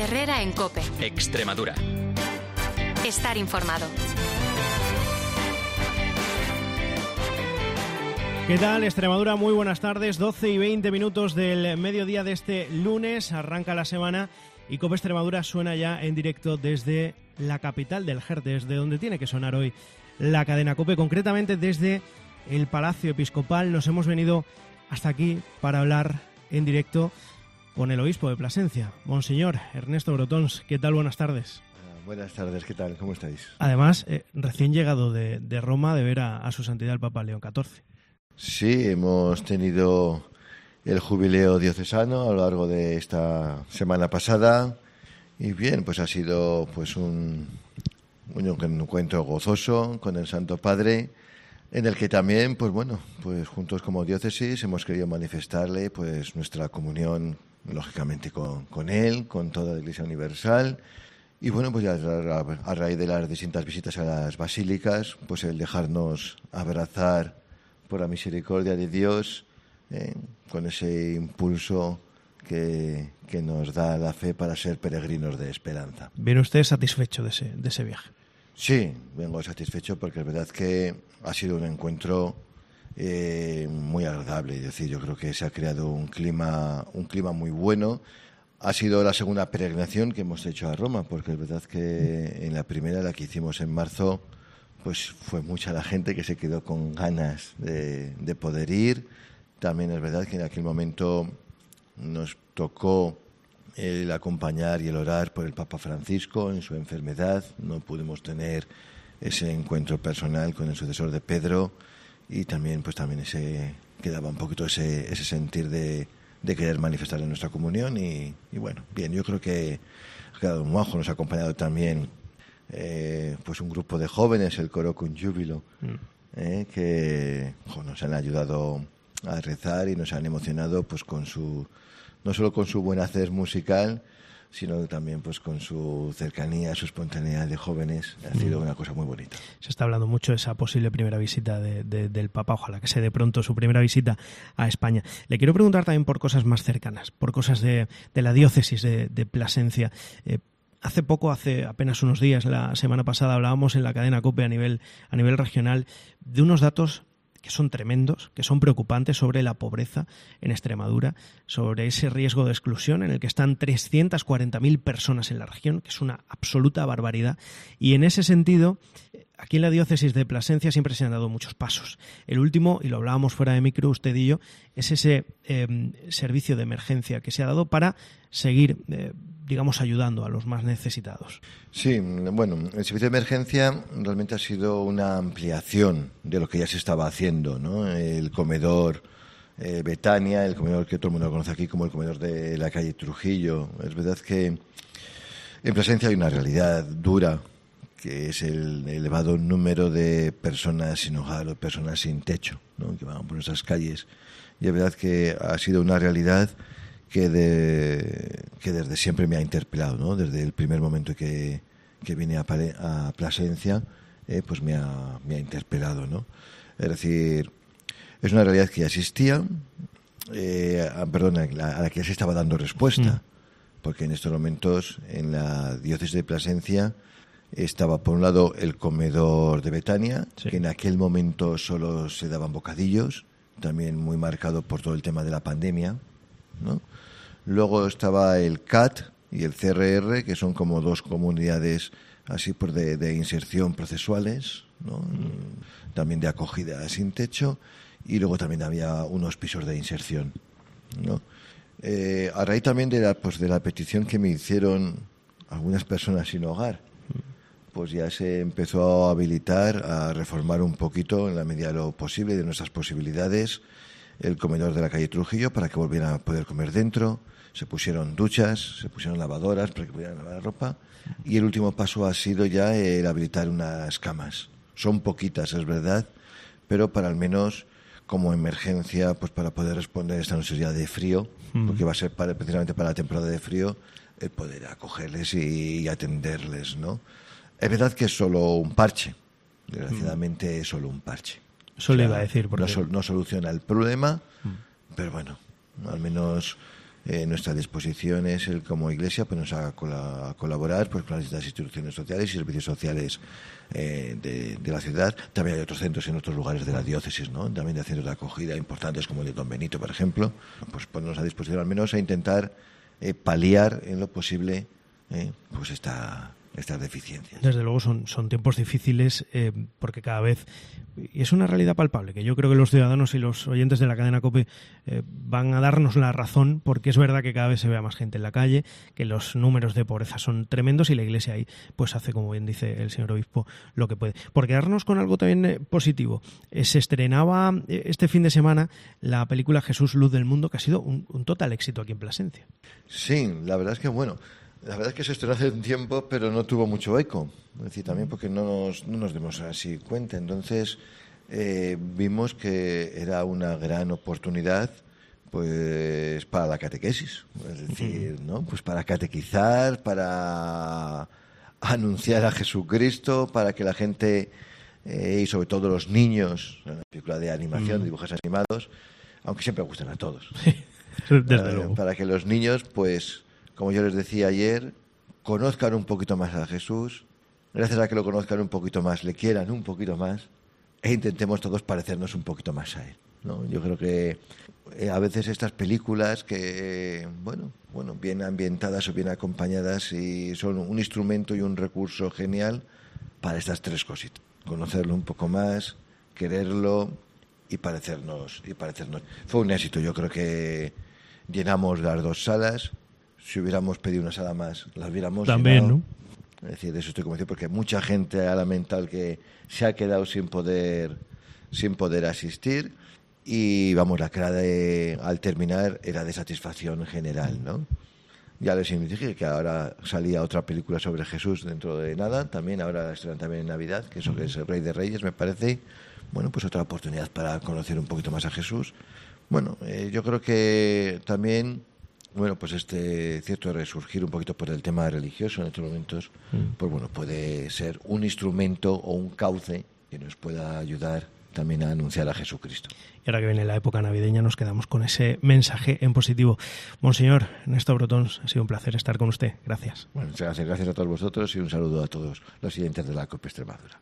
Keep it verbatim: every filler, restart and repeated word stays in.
Herrera en COPE. Extremadura. Estar informado. ¿Qué tal, Extremadura? Muy buenas tardes. doce y veinte minutos del mediodía de este lunes. Arranca la semana y COPE Extremadura suena ya en directo desde la capital del G E R, desde donde tiene que sonar hoy la cadena COPE, concretamente desde el Palacio Episcopal. Nos hemos venido hasta aquí para hablar en directo con el obispo de Plasencia, Monseñor Ernesto Brotons. ¿Qué tal? Buenas tardes. Buenas tardes, ¿qué tal? ¿Cómo estáis? Además, eh, recién llegado de, de Roma de ver a, a su santidad el Papa León catorce. Sí, hemos tenido el jubileo diocesano a lo largo de esta semana pasada y bien, pues ha sido pues un, un encuentro gozoso con el Santo Padre, en el que también, pues bueno, pues juntos como diócesis hemos querido manifestarle pues nuestra comunión, lógicamente con, con él, con toda la Iglesia Universal. Y bueno, pues a, a, a raíz de las distintas visitas a las basílicas, pues el dejarnos abrazar por la misericordia de Dios, eh, con ese impulso que, que nos da la fe para ser peregrinos de esperanza. ¿Viene usted satisfecho de ese, de ese viaje? Sí, vengo satisfecho porque es verdad que ha sido un encuentro eh, muy agradable. Es decir, yo creo que se ha creado un clima, un clima muy bueno. Ha sido la segunda peregrinación que hemos hecho a Roma, porque es verdad que en la primera, la que hicimos en marzo, pues fue mucha la gente que se quedó con ganas de, de poder ir. También es verdad que en aquel momento nos tocó el acompañar y el orar por el Papa Francisco en su enfermedad. No pudimos tener ese encuentro personal con el sucesor de Pedro y también pues también ese quedaba un poquito ese, ese sentir de, de querer manifestar en nuestra comunión y, y bueno, bien, yo creo que ha quedado un ojo. Nos ha acompañado también Eh, pues un grupo de jóvenes, el coro con júbilo, mm. eh, que jo, nos han ayudado a rezar y nos han emocionado pues con su, no solo con su buen hacer musical, sino también pues con su cercanía, su espontaneidad de jóvenes. Ha sido mm. una cosa muy bonita. Se está hablando mucho de esa posible primera visita de, de, del Papa, ojalá que se dé pronto su primera visita a España. Le quiero preguntar también por cosas más cercanas, por cosas de, de la diócesis de, de Plasencia. Eh, Hace poco, hace apenas unos días, la semana pasada, hablábamos en la cadena COPE a nivel, a nivel regional de unos datos que son tremendos, que son preocupantes sobre la pobreza en Extremadura, sobre ese riesgo de exclusión en el que están trescientas cuarenta mil personas en la región, que es una absoluta barbaridad. Y en ese sentido, aquí en la diócesis de Plasencia siempre se han dado muchos pasos. El último, y lo hablábamos fuera de micro usted y yo, es ese eh, servicio de emergencia que se ha dado para seguir, eh, digamos, ayudando a los más necesitados. Sí, bueno, el servicio de emergencia realmente ha sido una ampliación de lo que ya se estaba haciendo, ¿no? El comedor eh, Betania, el comedor que todo el mundo conoce aquí como el comedor de la calle Trujillo. Es verdad que en Plasencia hay una realidad dura, que es el elevado número de personas sin hogar o personas sin techo, ¿no? Que van por nuestras calles. Y es verdad que ha sido una realidad que, de, que desde siempre me ha interpelado, ¿no? Desde el primer momento que, que vine a, a Plasencia, eh, pues me ha, me ha interpelado, ¿no? Es decir, es una realidad que ya existía, eh, a, perdón, a la, a la que ya se estaba dando respuesta, mm. porque en estos momentos en la diócesis de Plasencia estaba por un lado el comedor de Betania, sí. que en aquel momento solo se daban bocadillos, también muy marcado por todo el tema de la pandemia, ¿no? Luego estaba el C A T y el C R R, que son como dos comunidades así por de, de inserción procesuales, ¿no? Mm. También de acogida sin techo, y luego también había unos pisos de inserción, ¿no? Eh, a raíz también de la, pues de la petición que me hicieron algunas personas sin hogar, pues ya se empezó a habilitar, a reformar un poquito en la medida de lo posible, de nuestras posibilidades, el comedor de la calle Trujillo para que volvieran a poder comer dentro. Se pusieron duchas, se pusieron lavadoras para que pudieran lavar la ropa, y el último paso ha sido ya el habilitar unas camas. Son poquitas, es verdad, pero para al menos como emergencia, pues para poder responder a esta necesidad de frío, mm. porque va a ser para, precisamente para la temporada de frío, el poder acogerles y, y atenderles, ¿no? Es verdad que es solo un parche, desgraciadamente mm. es solo un parche. Eso o sea, le iba a decir. Porque... No, no soluciona el problema, mm. pero bueno, al menos Eh, nuestra disposición es el como Iglesia pues a, a colaborar pues con las distintas instituciones sociales y servicios sociales eh, de, de la ciudad. También hay otros centros en otros lugares de la diócesis, ¿no? También de centros de acogida importantes como el de Don Benito, por ejemplo. Pues ponernos a disposición al menos a intentar eh, paliar en lo posible eh, pues esta estas deficiencias. Desde luego son, son tiempos difíciles eh, porque cada vez, y es una realidad palpable, que yo creo que los ciudadanos y los oyentes de la cadena COPE eh, van a darnos la razón, porque es verdad que cada vez se ve a más gente en la calle, que los números de pobreza son tremendos y la Iglesia ahí pues hace, como bien dice el señor obispo, lo que puede. Por quedarnos con algo también eh, positivo, eh, se estrenaba eh, este fin de semana la película Jesús, Luz del Mundo, que ha sido un, un total éxito aquí en Plasencia. Sí, la verdad es que bueno, la verdad es que se estrenó hace un tiempo, pero no tuvo mucho eco. Es decir, también porque no nos, no nos dimos así cuenta. Entonces, eh, vimos que era una gran oportunidad pues para la catequesis. Es decir, ¿no? Pues para catequizar, para anunciar a Jesucristo, para que la gente, eh, y sobre todo los niños, una película de animación, de dibujos animados, aunque siempre gustan a todos. Desde eh, luego. Para que los niños, pues, como yo les decía ayer, conozcan un poquito más a Jesús, gracias a que lo conozcan un poquito más, le quieran un poquito más, e intentemos todos parecernos un poquito más a Él, ¿no? Yo creo que eh, a veces estas películas que, bueno, bueno, bien ambientadas o bien acompañadas y son un instrumento y un recurso genial para estas tres cositas: conocerlo un poco más, quererlo y parecernos, y parecernos. Fue un éxito, yo creo que llenamos las dos salas. Si hubiéramos pedido una sala más, la hubiéramos También, llenado. ¿no? Es decir, de eso estoy convencido, porque mucha gente ha lamentado que se ha quedado sin poder, sin poder asistir. Y vamos, la cara de, al terminar era de satisfacción general, ¿no? Ya les dije que ahora salía otra película sobre Jesús dentro de nada, también ahora la estrenan también en Navidad, que eso que es el Rey de Reyes, me parece. Bueno, pues otra oportunidad para conocer un poquito más a Jesús. Bueno, eh, yo creo que también, bueno, pues este cierto resurgir un poquito por el tema religioso en estos momentos, mm. pues bueno, puede ser un instrumento o un cauce que nos pueda ayudar también a anunciar a Jesucristo. Y ahora que viene la época navideña nos quedamos con ese mensaje en positivo. Monseñor Néstor Brotons, ha sido un placer estar con usted. Gracias. Bueno, muchas gracias, gracias a todos vosotros y un saludo a todos los siguientes de la COPE Extremadura.